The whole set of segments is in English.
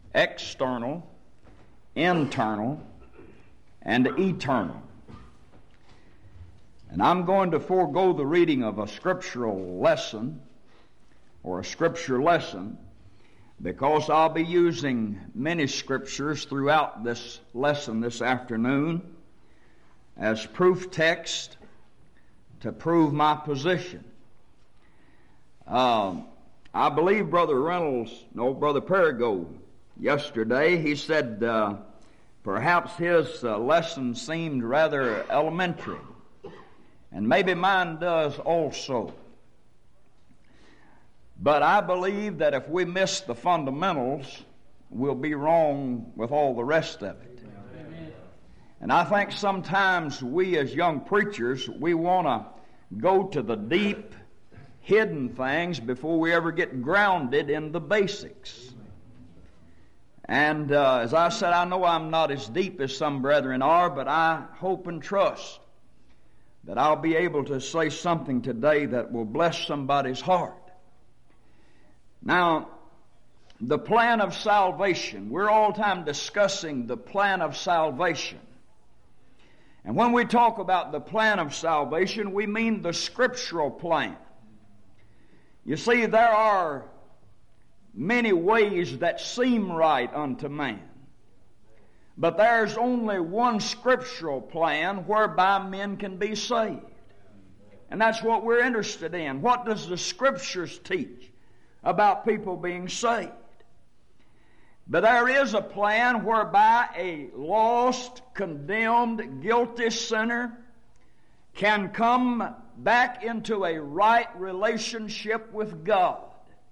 external, internal, and eternal. And I'm going to forego the reading of a scriptural lesson or a scripture lesson because I'll be using many scriptures throughout this lesson this afternoon as proof text to prove my position. I believe Brother Perigo yesterday, he said perhaps his lesson seemed rather elementary. And maybe mine does also. But I believe that if we miss the fundamentals, we'll be wrong with all the rest of it. Amen. And I think sometimes we as young preachers, we want to go to the deep, hidden things before we ever get grounded in the basics. And as I said, I know I'm not as deep as some brethren are, but I hope and trust that I'll be able to say something today that will bless somebody's heart. Now, the plan of salvation. We're all the time discussing the plan of salvation. And when we talk about the plan of salvation, we mean the scriptural plan. You see, there are many ways that seem right unto man. But there's only one scriptural plan whereby men can be saved. And that's what we're interested in. What does the Scriptures teach about people being saved? But there is a plan whereby a lost, condemned, guilty sinner can come back into a right relationship with God.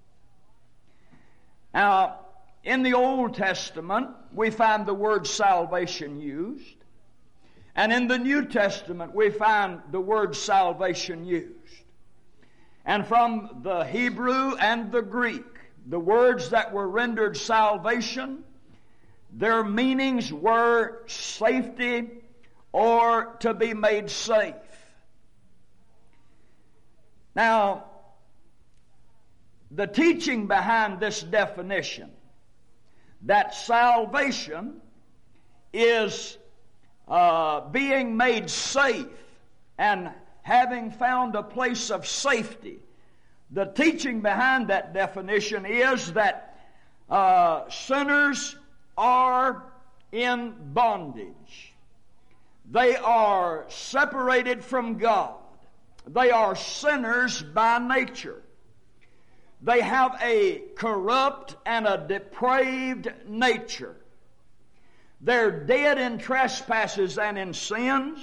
Now, in the Old Testament, we find the word salvation used. And in the New Testament, we find the word salvation used. And from the Hebrew and the Greek, the words that were rendered salvation, their meanings were safety or to be made safe. Now, the teaching behind this definition, that salvation is being made safe and having found a place of safety. The teaching behind that definition is that sinners are in bondage. They are separated from God. They are sinners by nature. They have a corrupt and a depraved nature. They're dead in trespasses and in sins,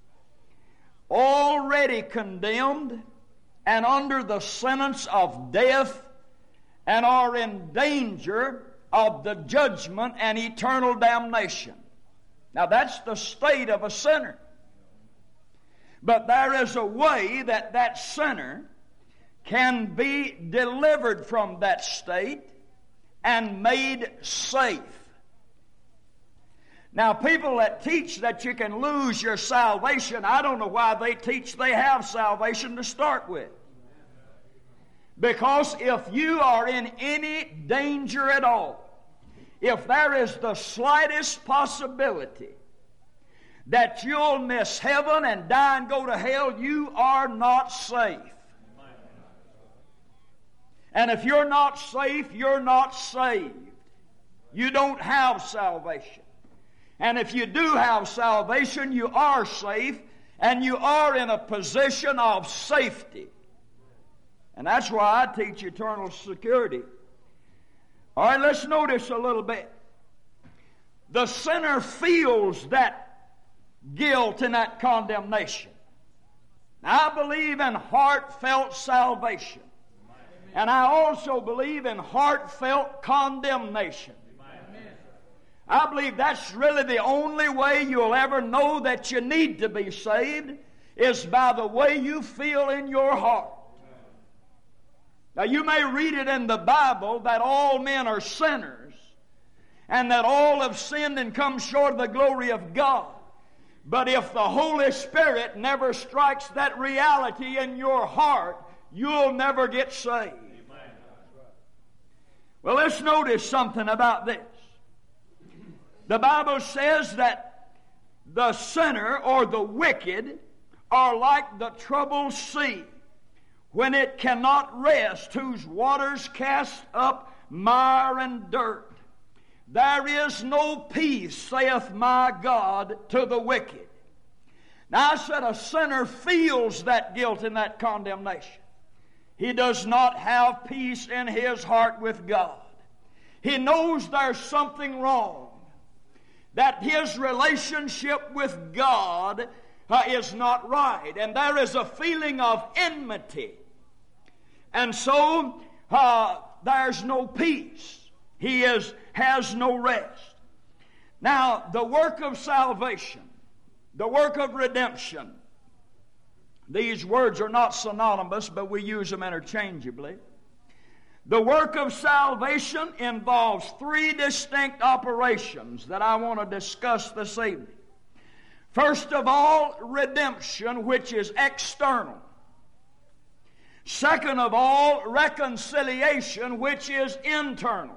already condemned and under the sentence of death, and are in danger of the judgment and eternal damnation. Now that's the state of a sinner. But there is a way that that sinner can be delivered from that state and made safe. Now, people that teach that you can lose your salvation, I don't know why they teach they have salvation to start with. Because if you are in any danger at all, if there is the slightest possibility that you'll miss heaven and die and go to hell, you are not safe. And if you're not safe, you're not saved. You don't have salvation. And if you do have salvation, you are safe, and you are in a position of safety. And that's why I teach eternal security. All right, let's notice a little bit. The sinner feels that guilt and that condemnation. Now, I believe in heartfelt salvation. And I also believe in heartfelt condemnation. I believe that's really the only way you'll ever know that you need to be saved is by the way you feel in your heart. Now, you may read it in the Bible that all men are sinners and that all have sinned and come short of the glory of God. But if the Holy Spirit never strikes that reality in your heart, you'll never get saved. Well, let's notice something about this. The Bible says that the sinner or the wicked are like the troubled sea, when it cannot rest, whose waters cast up mire and dirt. There is no peace, saith my God, to the wicked. Now I said a sinner feels that guilt and that condemnation. He does not have peace in his heart with God. He knows there's something wrong, that his relationship with God is not right, and there is a feeling of enmity. And so there's no peace. He has no rest. Now, the work of salvation, the work of redemption, these words are not synonymous, but we use them interchangeably. The work of salvation involves three distinct operations that I want to discuss this evening. First of all, redemption, which is external. Second of all, reconciliation, which is internal.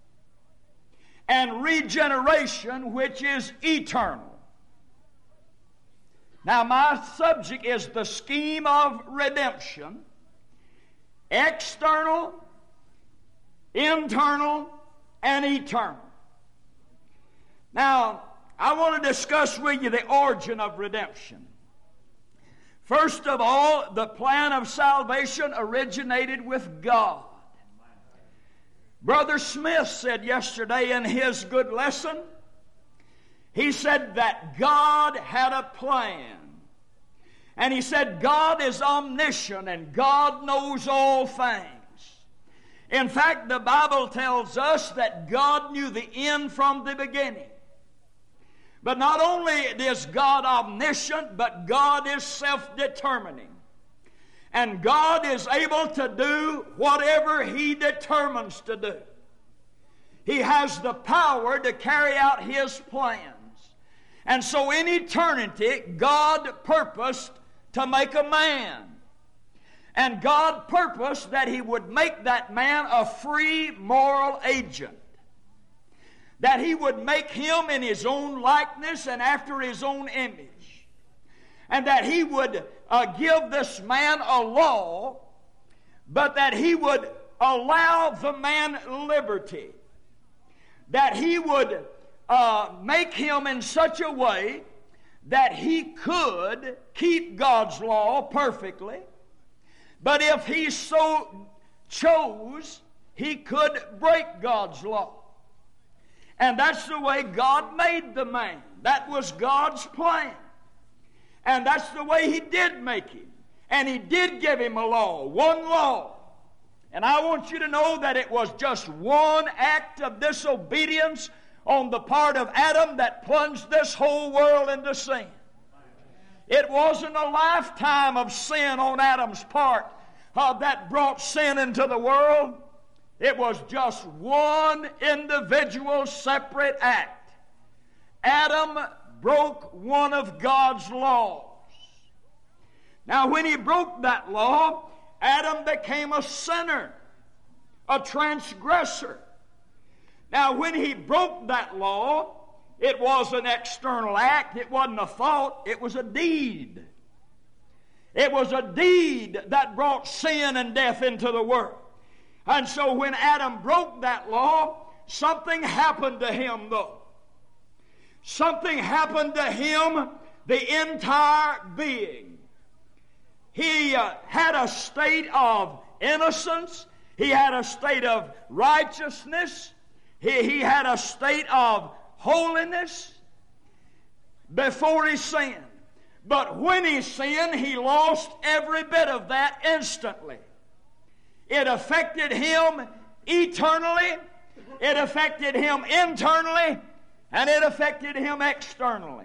And regeneration, which is eternal. Now, my subject is the scheme of redemption. External, internal, and eternal. Now, I want to discuss with you the origin of redemption. First of all, the plan of salvation originated with God. Brother Smith said yesterday in his good lesson, he said that God had a plan. And he said God is omniscient and God knows all things. In fact, the Bible tells us that God knew the end from the beginning. But not only is God omniscient, but God is self-determining. And God is able to do whatever He determines to do. He has the power to carry out His plans. And so in eternity, God purposed to make a man. And God purposed that He would make that man a free moral agent. That He would make him in His own likeness and after His own image. And that He would give this man a law, but that He would allow the man liberty. That He would make him in such a way that he could keep God's law perfectly, but if he so chose, he could break God's law. And that's the way God made the man. That was God's plan. And that's the way He did make him. And He did give him a law, one law. And I want you to know that it was just one act of disobedience on the part of Adam that plunged this whole world into sin. It wasn't a lifetime of sin on Adam's part that brought sin into the world. It was just one individual separate act. Adam broke one of God's laws. Now, when he broke that law, Adam became a sinner, a transgressor. Now, when he broke that law, it was an external act. It wasn't a thought. It was a deed. It was a deed that brought sin and death into the world. And so when Adam broke that law, something happened to him, though. Something happened to him, the entire being. He had a state of innocence. He had a state of righteousness. He had a state of holiness before he sinned. But when he sinned, he lost every bit of that instantly. It affected him eternally, it affected him internally, and it affected him externally.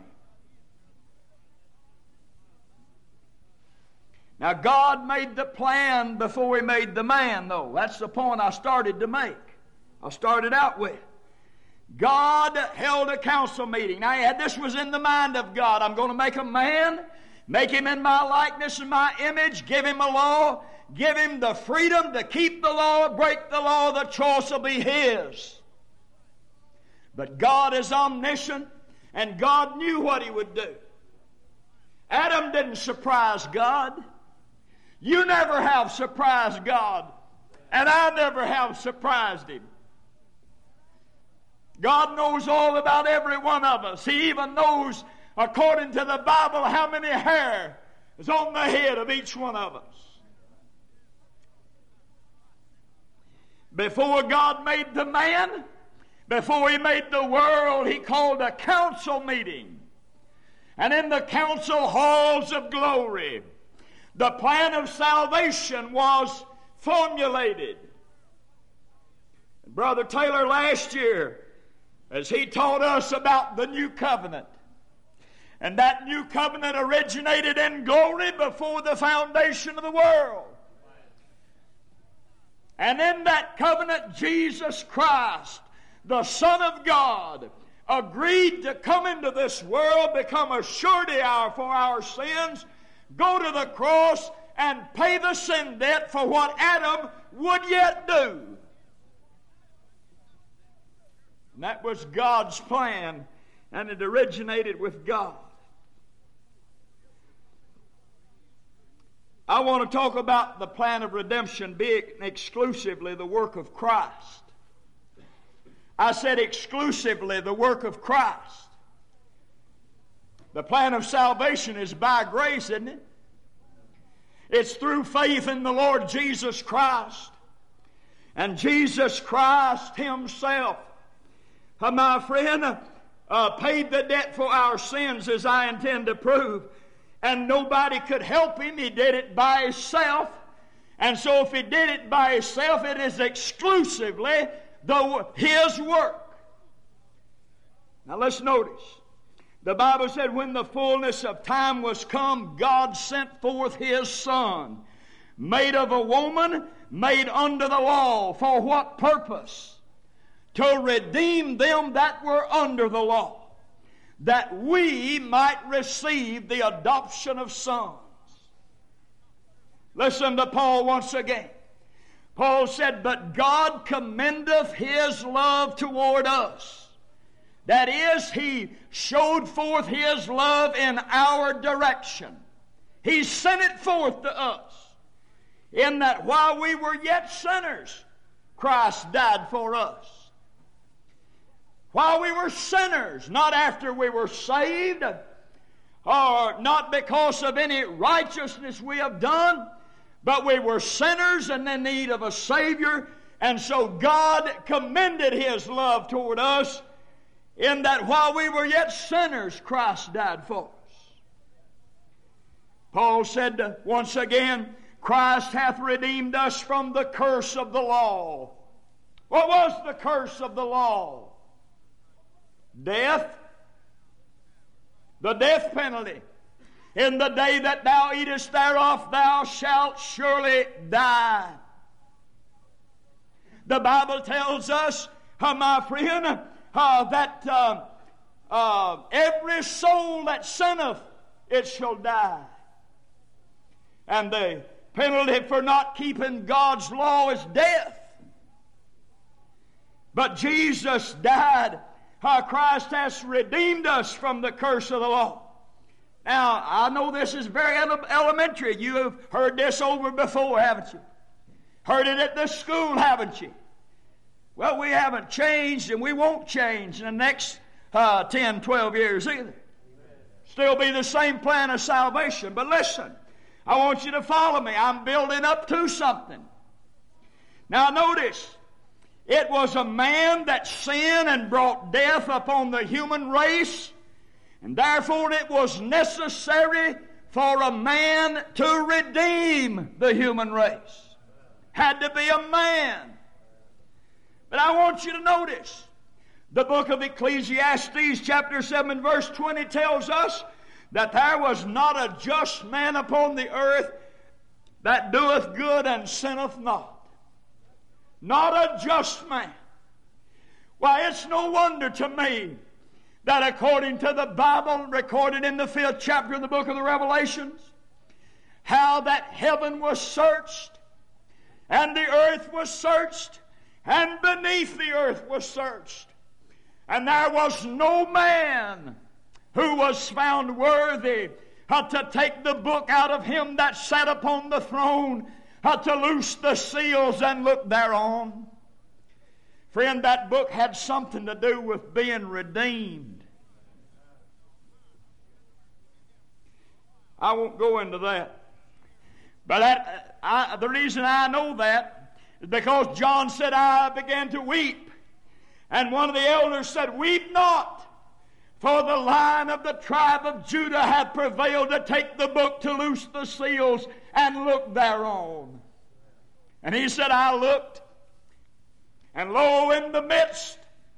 Now, God made the plan before He made the man, though. That's the point I started to make. I started out with. God held a council meeting. Now, this was in the mind of God. I'm going to make a man, make him in my likeness and my image, give him a law, give him the freedom to keep the law, break the law, the choice will be his. But God is omniscient, and God knew what He would do. Adam didn't surprise God. You never have surprised God, and I never have surprised Him. God knows all about every one of us. He even knows, according to the Bible, how many hair is on the head of each one of us. Before God made the man, before He made the world, He called a council meeting. And in the council halls of glory, the plan of salvation was formulated. Brother Taylor last year, as he taught us about the new covenant, and that new covenant originated in glory before the foundation of the world. And in that covenant, Jesus Christ, the Son of God, agreed to come into this world, become a surety for our sins, go to the cross, and pay the sin debt for what Adam would yet do. And that was God's plan, and it originated with God. I want to talk about the plan of redemption being exclusively the work of Christ. I said exclusively the work of Christ. The plan of salvation is by grace, isn't it? It's through faith in the Lord Jesus Christ. And Jesus Christ Himself, my friend, paid the debt for our sins, as I intend to prove. And nobody could help Him. He did it by Himself. And so if He did it by Himself, it is exclusively His work. Now let's notice. The Bible said, when the fullness of time was come, God sent forth His Son, made of a woman, made under the law. For what purpose? To redeem them that were under the law, that we might receive the adoption of sons. Listen to Paul once again. Paul said, but God commendeth His love toward us. That is, He showed forth His love in our direction. He sent it forth to us, in that while we were yet sinners, Christ died for us. While we were sinners, not after we were saved, or not because of any righteousness we have done, but we were sinners and in need of a Savior, and so God commended His love toward us, in that while we were yet sinners, Christ died for us. Paul said once again, Christ hath redeemed us from the curse of the law. What was the curse of the law? Death. The death penalty. In the day that thou eatest thereof, thou shalt surely die. The Bible tells us, my friend, that every soul that sinneth, it shall die. And the penalty for not keeping God's law is death. But Jesus died. Christ has redeemed us from the curse of the law. Now, I know this is very elementary. You have heard this over before, haven't you? Heard it at the school, haven't you? Well, we haven't changed, and we won't change in the next 10, 12 years either. Still be the same plan of salvation. But listen, I want you to follow me. I'm building up to something. Now, notice, it was a man that sinned and brought death upon the human race, and therefore it was necessary for a man to redeem the human race. Had to be a man. But I want you to notice, the book of Ecclesiastes chapter 7 verse 20 tells us that there was not a just man upon the earth that doeth good and sinneth not. Not a just man. Why, it's no wonder to me that according to the Bible recorded in the 5th chapter of the book of the Revelations, how that heaven was searched, and the earth was searched, and beneath the earth was searched. And there was no man who was found worthy to take the book out of him that sat upon the throne, to loose the seals and look thereon. Friend, that book had something to do with being redeemed. I won't go into that. But the reason I know that is because John said, I began to weep. And one of the elders said, weep not, for the Lion of the tribe of Judah hath prevailed to take the book, to loose the seals, and look thereon. And he said, I looked, and lo, in the midst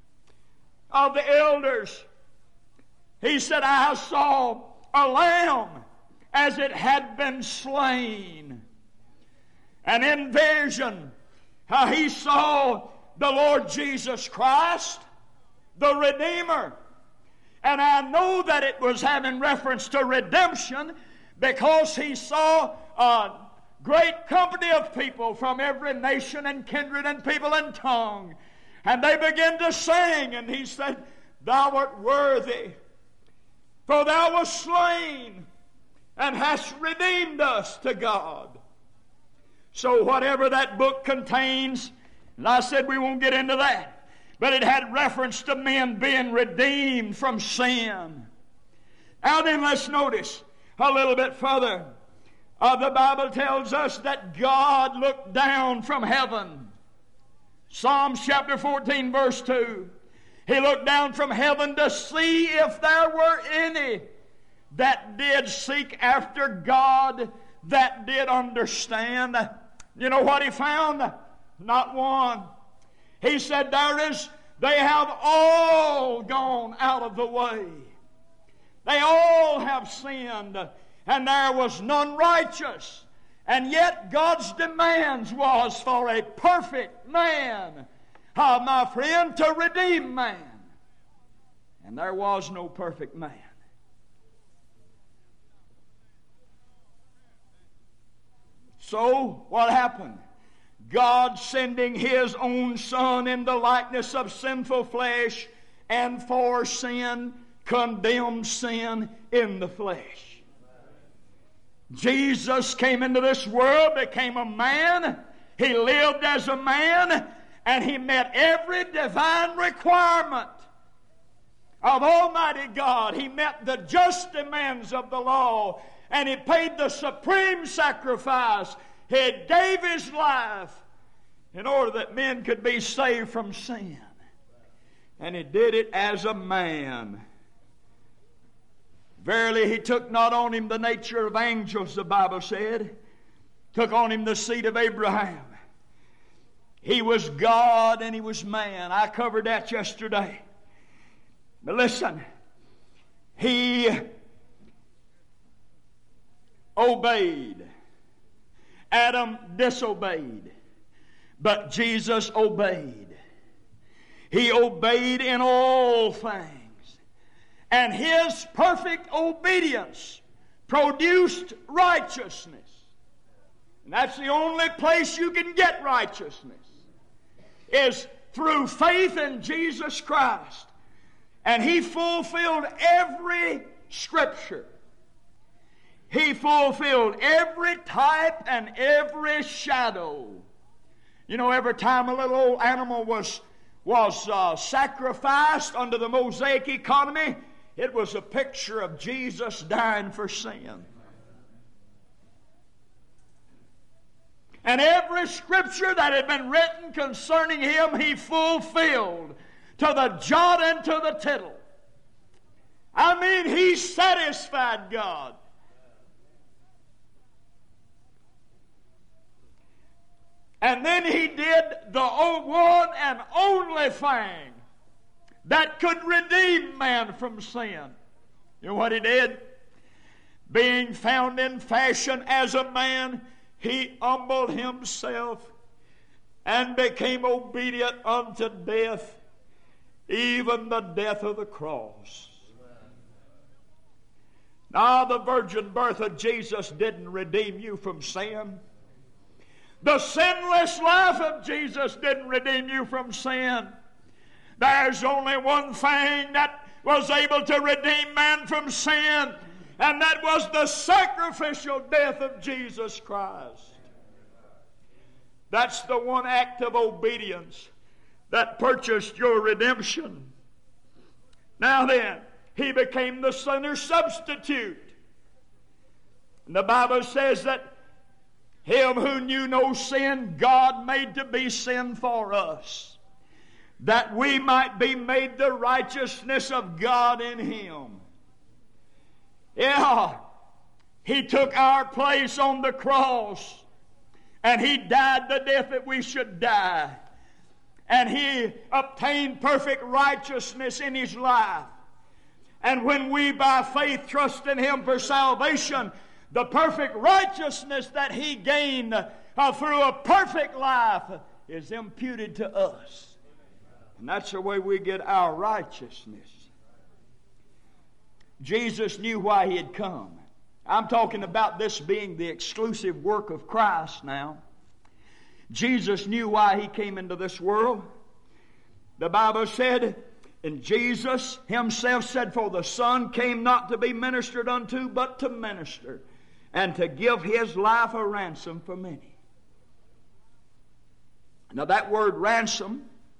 of the elders, he said, I saw a lamb as it had been slain. And in vision, he saw the Lord Jesus Christ, the Redeemer. And I know that it was having reference to redemption, because he saw a great company of people from every nation and kindred and people and tongue. And they began to sing, and he said, Thou art worthy, for thou wast slain, and hast redeemed us to God. So whatever that book contains, and I said we won't get into that, but it had reference to men being redeemed from sin. Now then, let's notice a little bit further. The Bible tells us that God looked down from heaven. Psalms chapter 14 verse 2. He looked down from heaven to see if there were any that did seek after God, that did understand. You know what he found? Not one. He said, they have all gone out of the way. They all have sinned, and there was none righteous. And yet God's demands was for a perfect man, my friend, to redeem man. And there was no perfect man. So, what happened? God sending His own Son in the likeness of sinful flesh, and for sin, condemned sin in the flesh. Jesus came into this world, became a man. He lived as a man, and He met every divine requirement of Almighty God. He met the just demands of the law, and He paid the supreme sacrifice. He gave His life in order that men could be saved from sin. And He did it as a man. Verily, He took not on Him the nature of angels, the Bible said. Took on Him the seed of Abraham. He was God and He was man. I covered that yesterday. But listen, He obeyed. Adam disobeyed, but Jesus obeyed. He obeyed in all things. And His perfect obedience produced righteousness. And that's the only place you can get righteousness, is through faith in Jesus Christ. And He fulfilled every Scripture. He fulfilled every type and every shadow. You know, every time a little old animal was sacrificed under the Mosaic economy, it was a picture of Jesus dying for sin. And every Scripture that had been written concerning Him, He fulfilled to the jot and to the tittle. I mean, He satisfied God. And then He did the one and only thing that could redeem man from sin. You know what He did? Being found in fashion as a man, He humbled Himself and became obedient unto death, even the death of the cross. Now, the virgin birth of Jesus didn't redeem you from sin. The sinless life of Jesus didn't redeem you from sin. There's only one thing that was able to redeem man from sin, and that was the sacrificial death of Jesus Christ. That's the one act of obedience that purchased your redemption. Now then, He became the sinner's substitute. And the Bible says that Him who knew no sin, God made to be sin for us, that we might be made the righteousness of God in Him. Yeah, He took our place on the cross, and He died the death that we should die. And He obtained perfect righteousness in His life. And when we by faith trust in Him for salvation, the perfect righteousness that He gained through a perfect life is imputed to us. And that's the way we get our righteousness. Jesus knew why He had come. I'm talking about this being the exclusive work of Christ now. Jesus knew why He came into this world. The Bible said, and Jesus Himself said, for the Son came not to be ministered unto, but to minister, and to give His life a ransom for many. Now that word ransom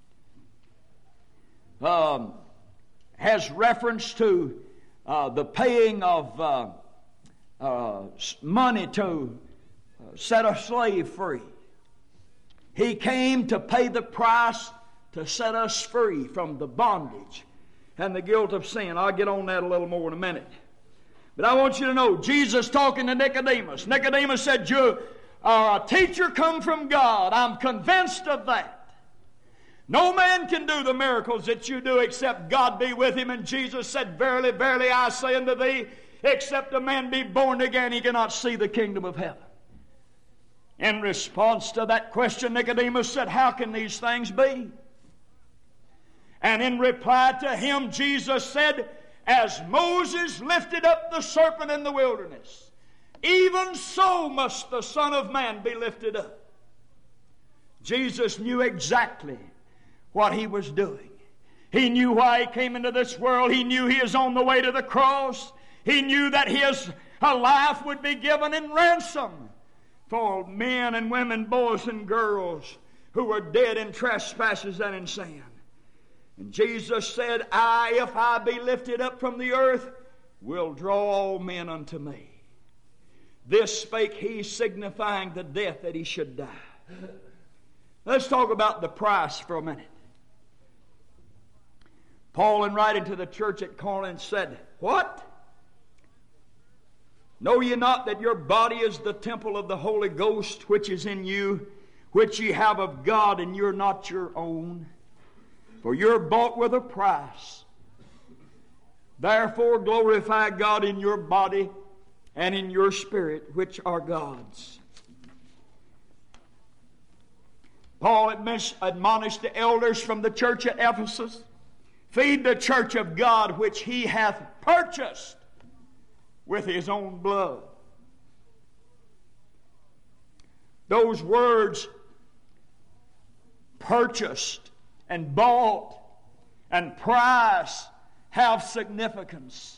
has reference to the paying of money to set a slave free. He came to pay the price to set us free from the bondage and the guilt of sin. I'll get on that a little more in a minute. But I want you to know, Jesus talking to Nicodemus. Nicodemus said, you are a teacher come from God. I'm convinced of that. No man can do the miracles that you do except God be with him. And Jesus said, verily, verily, I say unto thee, except a man be born again, he cannot see the kingdom of heaven. In response to that question, Nicodemus said, how can these things be? And in reply to him, Jesus said, as Moses lifted up the serpent in the wilderness, even so must the Son of Man be lifted up. Jesus knew exactly what He was doing. He knew why He came into this world. He knew He is on the way to the cross. He knew that His life would be given in ransom for men and women, boys and girls who were dead in trespasses and in sin. And Jesus said, if I be lifted up from the earth, will draw all men unto me. This spake He, signifying the death that He should die. Let's talk about the price for a minute. Paul, in writing to the church at Corinth, said, what? Know ye not that your body is the temple of the Holy Ghost, which is in you, which ye have of God, and you're not your own? For you're bought with a price. Therefore glorify God in your body and in your spirit, which are God's. Paul admonished the elders from the church at Ephesus, feed the church of God, which He hath purchased with His own blood. Those words, purchased and bought and price, have significance.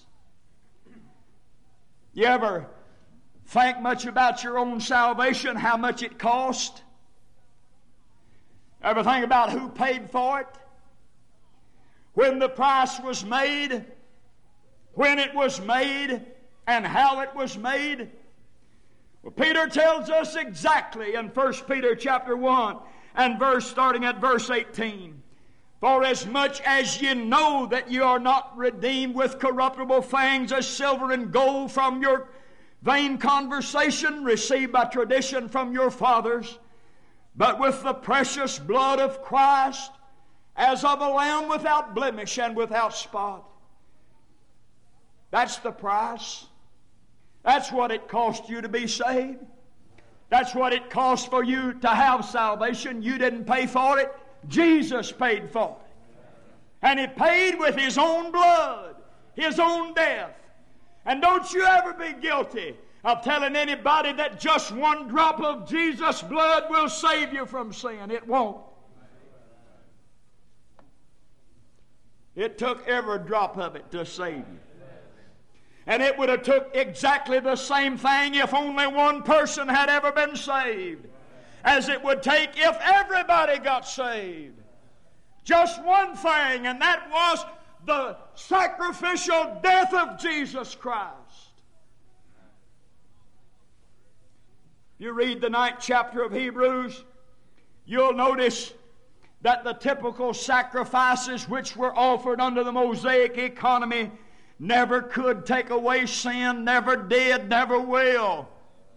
You ever think much about your own salvation, how much it cost? Ever think about who paid for it? When the price was made, when it was made, and how it was made? Well, Peter tells us exactly in 1 Peter chapter 1 and starting at verse 18. For as much as ye know that ye are not redeemed with corruptible things as silver and gold from your vain conversation received by tradition from your fathers, but with the precious blood of Christ, as of a lamb without blemish and without spot. That's the price. That's what it cost you to be saved. That's what it cost for you to have salvation. You didn't pay for it. Jesus paid for it. And He paid with His own blood, His own death. And don't you ever be guilty of telling anybody that just one drop of Jesus' blood will save you from sin. It won't. It took every drop of it to save you. And it would have took exactly the same thing if only one person had ever been saved, as it would take if everybody got saved. Just one thing, and that was the sacrificial death of Jesus Christ. You read the 9th chapter of Hebrews, you'll notice that the typical sacrifices which were offered under the Mosaic economy never could take away sin, never did, never will.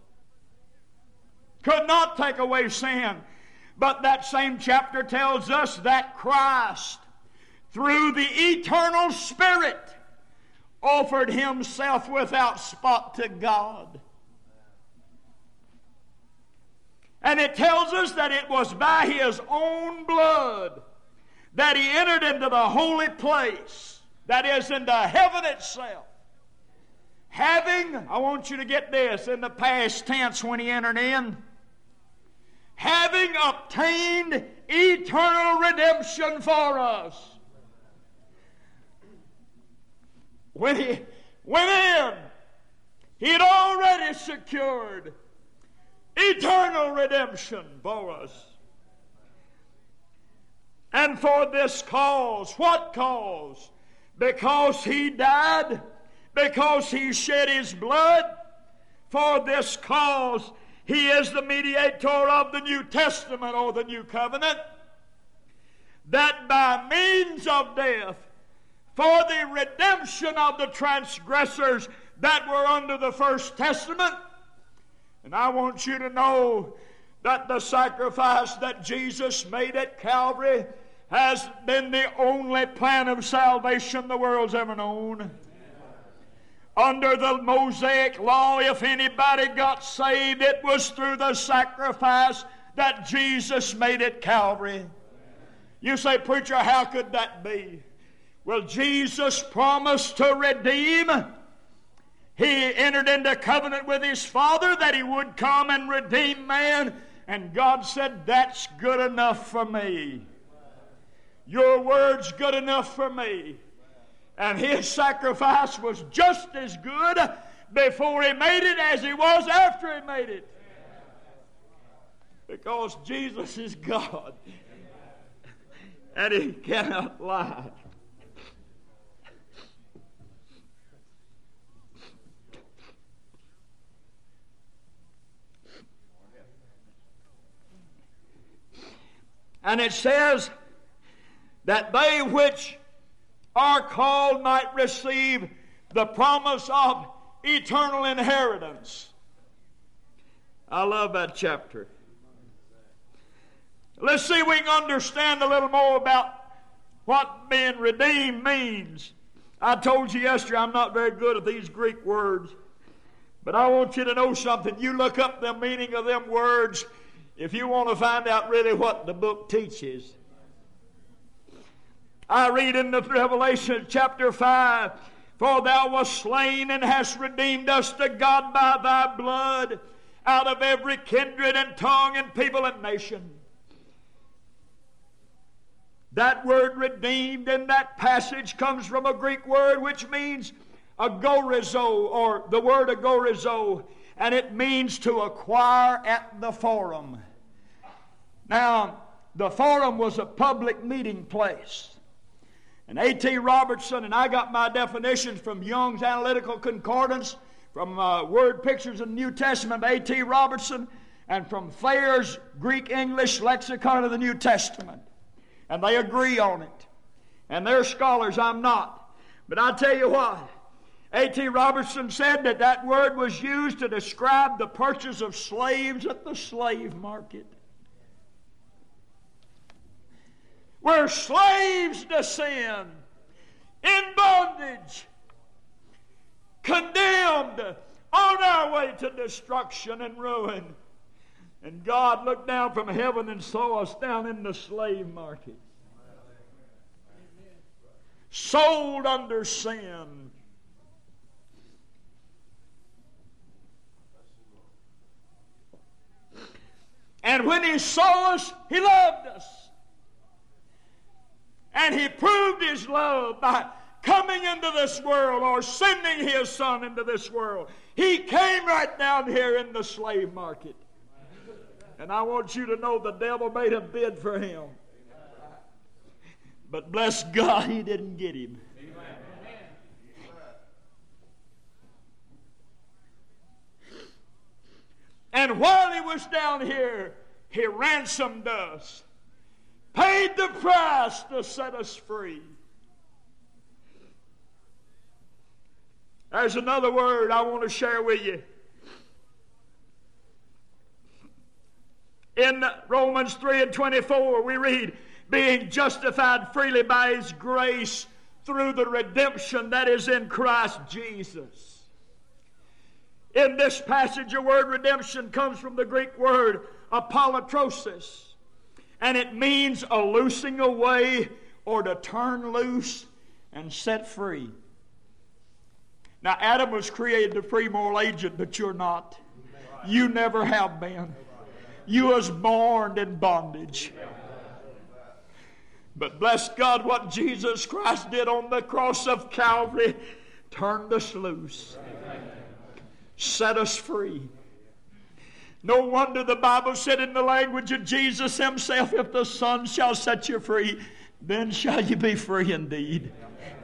Could not take away sin. But that same chapter tells us that Christ, through the eternal Spirit, offered Himself without spot to God. And it tells us that it was by His own blood that He entered into the holy place, that is, into heaven itself. Having, I want you to get this, in the past tense when He entered in, having obtained eternal redemption for us. When He went in, He had already secured eternal redemption for us. And for this cause, what cause? Because He died, because He shed His blood. For this cause, He is the mediator of the New Testament or the New Covenant, that by means of death, for the redemption of the transgressors that were under the First Testament. And I want you to know that the sacrifice that Jesus made at Calvary has been the only plan of salvation the world's ever known. Under the Mosaic law, if anybody got saved, it was through the sacrifice that Jesus made at Calvary. You say, preacher, how could that be? Well, Jesus promised to redeem. He entered into covenant with His Father that He would come and redeem man. And God said, that's good enough for me. Your word's good enough for me. And His sacrifice was just as good before He made it as He was after He made it. Because Jesus is God. And He cannot lie. And it says that they which are called might receive the promise of eternal inheritance. I love that chapter. Let's see if we can understand a little more about what being redeemed means. I told you yesterday I'm not very good at these Greek words, but I want you to know something. You look up the meaning of them words if you want to find out really what the book teaches. I read in the Revelation chapter 5, for thou wast slain and hast redeemed us to God by thy blood out of every kindred and tongue and people and nation. That word redeemed in that passage comes from a Greek word which means agorizo, or the word agorizo, and it means to acquire at the forum. Now, the forum was a public meeting place. And A.T. Robertson, and I got my definitions from Young's Analytical Concordance, from Word Pictures in the New Testament of A.T. Robertson, and from Thayer's Greek-English Lexicon of the New Testament. And they agree on it. And they're scholars, I'm not. But I tell you what, A.T. Robertson said that that word was used to describe the purchase of slaves at the slave market. We're slaves to sin, in bondage, condemned, on our way to destruction and ruin. And God looked down from heaven and saw us down in the slave market, sold under sin. And when He saw us, He loved us. And He proved His love by coming into this world or sending His Son into this world. He came right down here in the slave market. And I want you to know the devil made a bid for Him. But bless God, he didn't get Him. And while He was down here, He ransomed us, paid the price to set us free. There's another word I want to share with you. In Romans 3:24, we read, being justified freely by His grace through the redemption that is in Christ Jesus. In this passage, the word redemption comes from the Greek word apolutrosis, and it means a loosing away or to turn loose and set free. Now, Adam was created a free moral agent, but you're not. You never have been. You was born in bondage. But bless God, what Jesus Christ did on the cross of Calvary turned us loose, set us free. No wonder the Bible said in the language of Jesus Himself, if the Son shall set you free, then shall you be free indeed.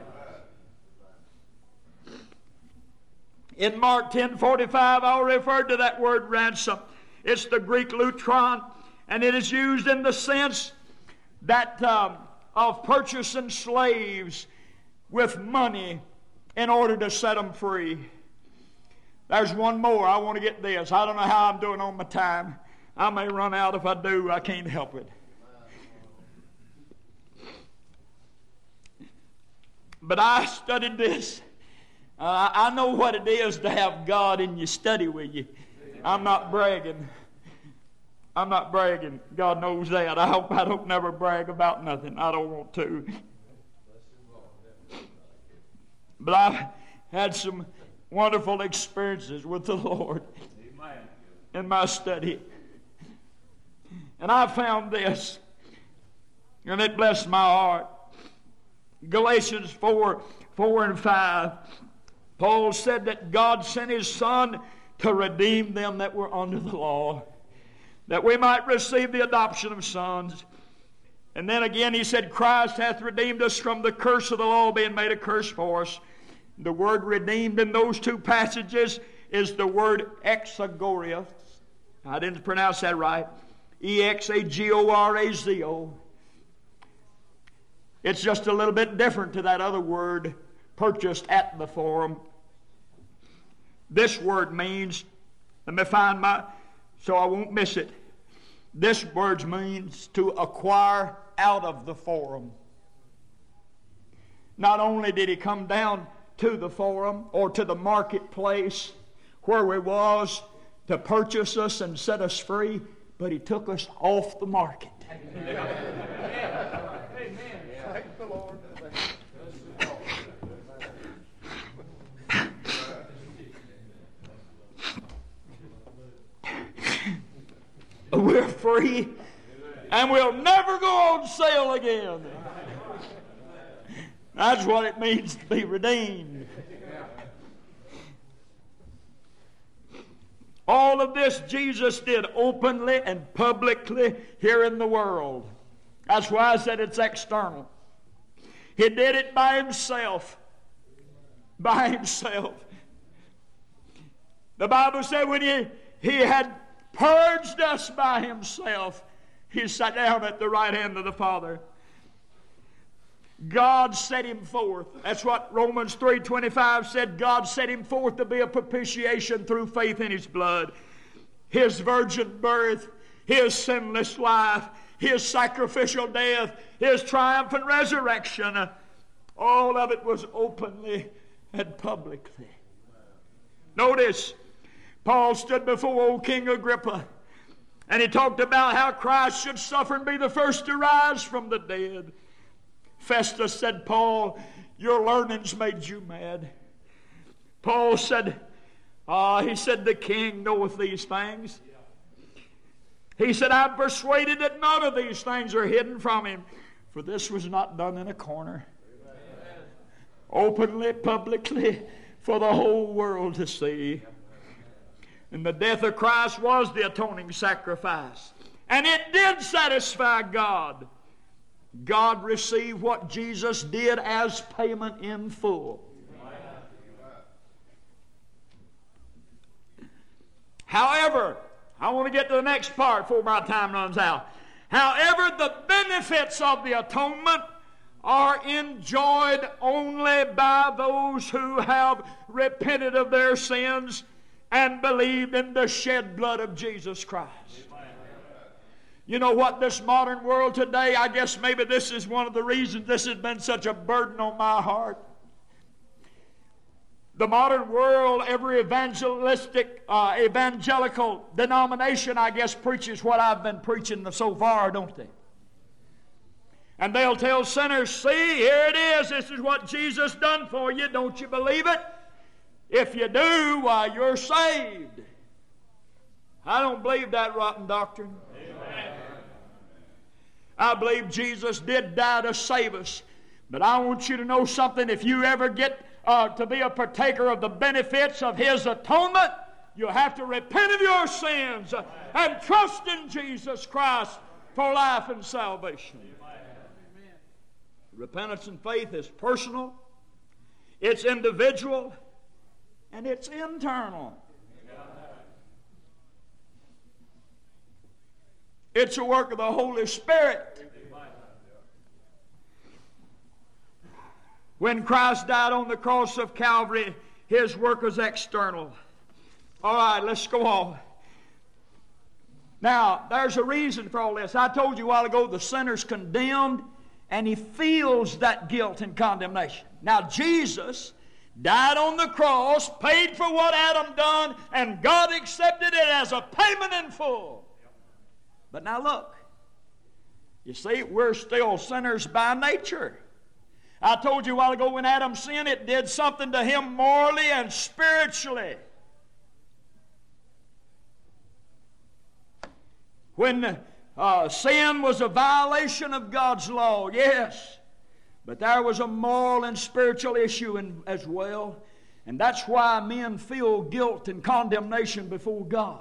In Mark 10:45, I referred to that word ransom. It's the Greek lutron, and it is used in the sense that of purchasing slaves with money in order to set them free. There's one more. I want to get this. I don't know how I'm doing on my time. I may run out. If I do, I can't help it. But I studied this. I know what it is to have God in your study with you. I'm not bragging. I'm not bragging. God knows that. I hope I don't never brag about nothing. I don't want to. But I've had some wonderful experiences with the Lord in my study. And I found this, and it blessed my heart. Galatians 4:4-5. Paul said that God sent His Son to redeem them that were under the law, that we might receive the adoption of sons. And then again he said, Christ hath redeemed us from the curse of the law, being made a curse for us. The word redeemed in those two passages is the word exagoria. I didn't pronounce that right. E-X-A-G-O-R-A-Z-O. It's just a little bit different to that other word, purchased at the forum. This word means, let me find so I won't miss it. This word means to acquire out of the forum. Not only did He come down to the forum or to the marketplace where we was to purchase us and set us free, but He took us off the market. Amen. Thank the Lord. We're free, and we'll never go on sale again. That's what it means to be redeemed. All of this Jesus did openly and publicly here in the world. That's why I said it's external. He did it by Himself. By Himself. The Bible said when He had purged us by Himself, He sat down at the right hand of the Father. God set Him forth. That's what Romans 3:25 said. God set Him forth to be a propitiation through faith in His blood. His virgin birth, His sinless life, His sacrificial death, His triumphant resurrection. All of it was openly and publicly. Notice, Paul stood before old King Agrippa, and he talked about how Christ should suffer and be the first to rise from the dead. Festus said, Paul, your learning's made you mad. Paul said, he said, the king knoweth these things. He said, I'm persuaded that none of these things are hidden from him. For this was not done in a corner. Openly, publicly, for the whole world to see. And the death of Christ was the atoning sacrifice. And it did satisfy God. God received what Jesus did as payment in full. However, I want to get to the next part before my time runs out. However, the benefits of the atonement are enjoyed only by those who have repented of their sins and believed in the shed blood of Jesus Christ. You know what, this modern world today, I guess maybe this is one of the reasons this has been such a burden on my heart. The modern world, every evangelical denomination, I guess, preaches what I've been preaching so far, don't they? And they'll tell sinners, see, here it is. This is what Jesus done for you. Don't you believe it? If you do, why, you're saved. I don't believe that rotten doctrine. Amen. I believe Jesus did die to save us. But I want you to know something. If you ever get to be a partaker of the benefits of His atonement, you'll have to repent of your sins and trust in Jesus Christ for life and salvation. Amen. Repentance and faith is personal, it's individual, and it's internal. It's a work of the Holy Spirit. When Christ died on the cross of Calvary, His work was external. All right, let's go on. Now, there's a reason for all this. I told you a while ago the sinner's condemned, and he feels that guilt and condemnation. Now, Jesus died on the cross, paid for what Adam done, and God accepted it as a payment in full. But now look, you see, we're still sinners by nature. I told you a while ago when Adam sinned, it did something to him morally and spiritually. When sin was a violation of God's law, yes, but there was a moral and spiritual issue as well. And that's why men feel guilt and condemnation before God.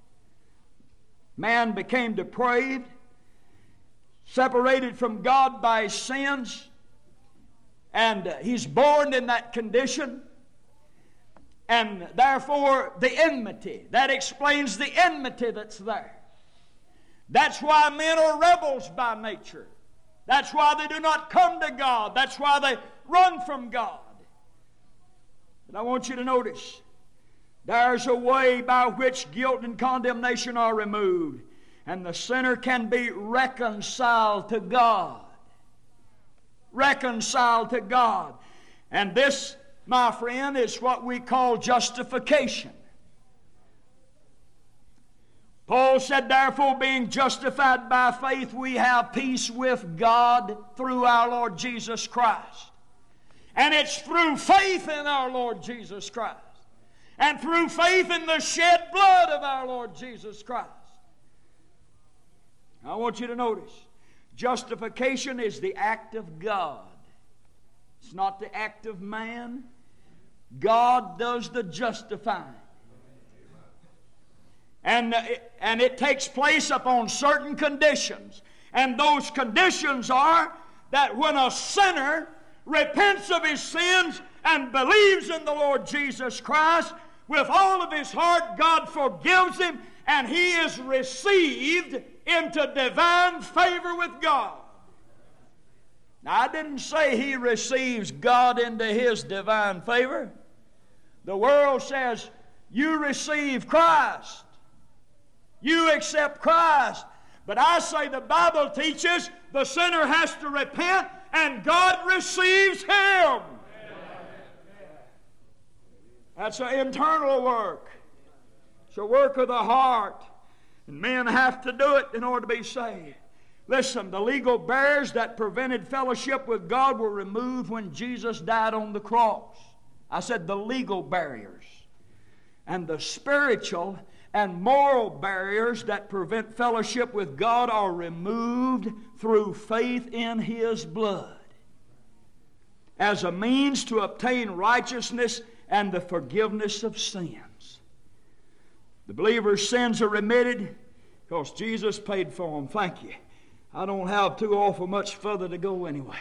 Man became depraved, separated from God by his sins, and he's born in that condition. And therefore, the enmity, that explains the enmity that's there. That's why men are rebels by nature. That's why they do not come to God. That's why they run from God. But I want you to notice, there's a way by which guilt and condemnation are removed, and the sinner can be reconciled to God. Reconciled to God. And this, my friend, is what we call justification. Paul said, therefore, being justified by faith, we have peace with God through our Lord Jesus Christ. And it's through faith in our Lord Jesus Christ. And through faith in the shed blood of our Lord Jesus Christ. I want you to notice, justification is the act of God. It's not the act of man. God does the justifying. And it takes place upon certain conditions. And those conditions are that when a sinner repents of his sins and believes in the Lord Jesus Christ with all of his heart, God forgives him, and he is received into divine favor with God. Now, I didn't say he receives God into his divine favor. The world says, you receive Christ. You accept Christ. But I say the Bible teaches the sinner has to repent and God receives him. That's an internal work. It's a work of the heart. And men have to do it in order to be saved. Listen, the legal barriers that prevented fellowship with God were removed when Jesus died on the cross. I said the legal barriers. And the spiritual and moral barriers that prevent fellowship with God are removed through faith in His blood as a means to obtain righteousness and the forgiveness of sins. The believer's sins are remitted because Jesus paid for them. Thank you. I don't have too awful much further to go anyway.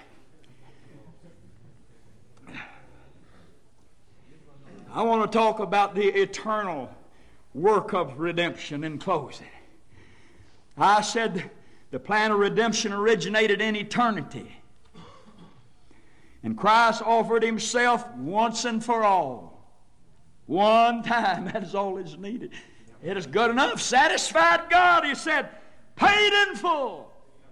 I want to talk about the eternal work of redemption in closing. I said the plan of redemption originated in eternity. And Christ offered Himself once and for all. One time, that is all that's needed. It is good enough. Satisfied God, He said, paid in full.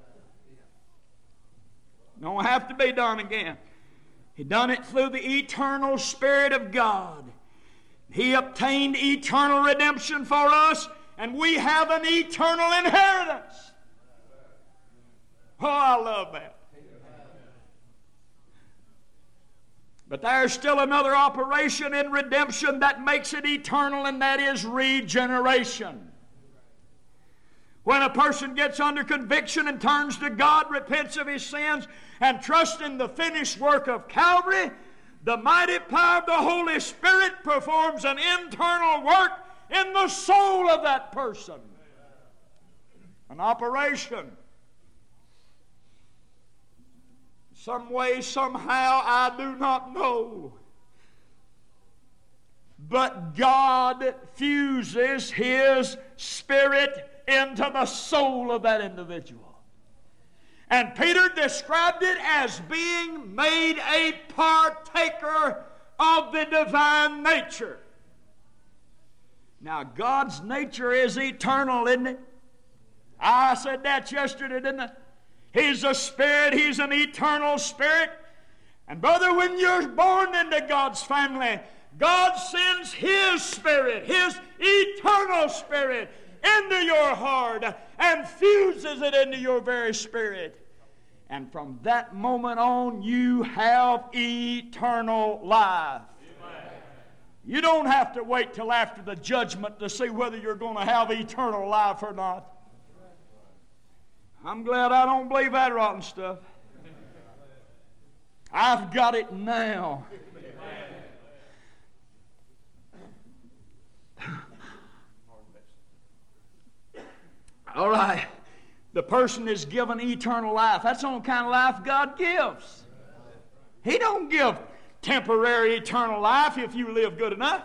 Don't have to be done again. He done it through the eternal Spirit of God. He obtained eternal redemption for us, and we have an eternal inheritance. Oh, I love that. But there's still another operation in redemption that makes it eternal, and that is regeneration. When a person gets under conviction and turns to God, repents of his sins, and trusts in the finished work of Calvary, the mighty power of the Holy Spirit performs an internal work in the soul of that person. An operation. Some way, somehow, I do not know. But God fuses His Spirit into the soul of that individual. And Peter described it as being made a partaker of the divine nature. Now, God's nature is eternal, isn't it? I said that yesterday, didn't I? He's a spirit. He's an eternal spirit. And brother, when you're born into God's family, God sends His Spirit, His eternal Spirit, into your heart and fuses it into your very spirit. And from that moment on, you have eternal life. Amen. You don't have to wait till after the judgment to see whether you're going to have eternal life or not. I'm glad I don't believe that rotten stuff. I've got it now. All right. The person is given eternal life. That's the only kind of life God gives. He don't give temporary eternal life if you live good enough.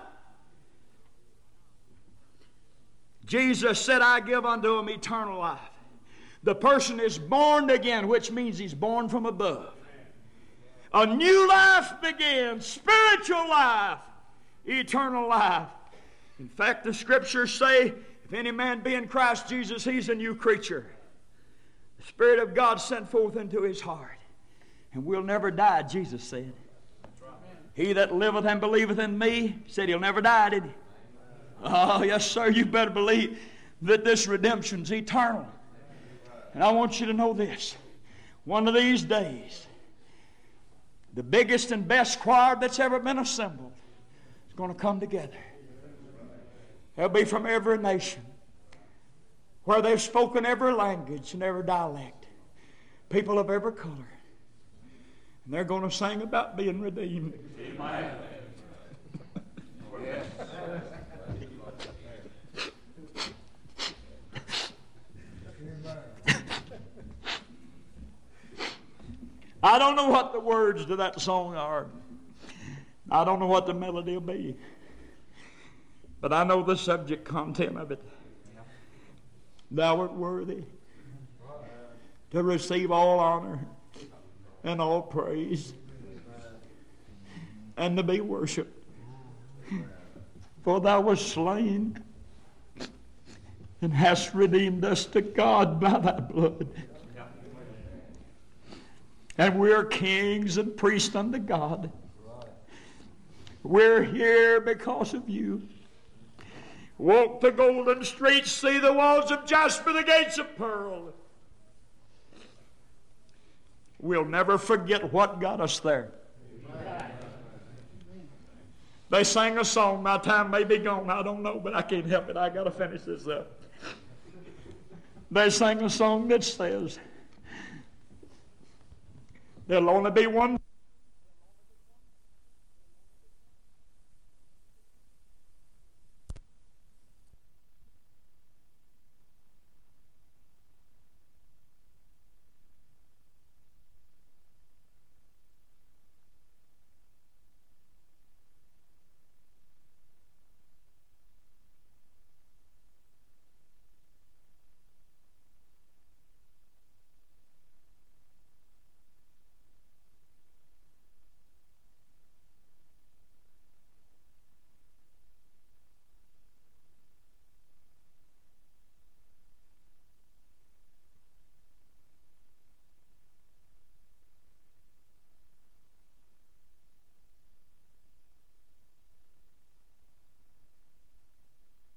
Jesus said, I give unto him eternal life. The person is born again, which means he's born from above. A new life begins, spiritual life, eternal life. In fact, the Scriptures say, if any man be in Christ Jesus, he's a new creature. The Spirit of God sent forth into his heart. And we'll never die, Jesus said. He that liveth and believeth in me, said he'll never die, did he? Oh, yes, sir, you better believe that this redemption's eternal. And I want you to know this. One of these days, the biggest and best choir that's ever been assembled is going to come together. They'll be from every nation, where they've spoken every language and every dialect, people of every color. And they're going to sing about being redeemed. Amen. I don't know what the words to that song are. I don't know what the melody will be. But I know the subject content of it. Thou art worthy to receive all honor and all praise and to be worshipped. For thou wast slain and hast redeemed us to God by thy blood. And we're kings and priests unto God. We're here because of you. Walk the golden streets, see the walls of jasper, the gates of pearl. We'll never forget what got us there. They sang a song. My time may be gone. I don't know, but I can't help it. I got to finish this up. They sang a song that says, there'll only be one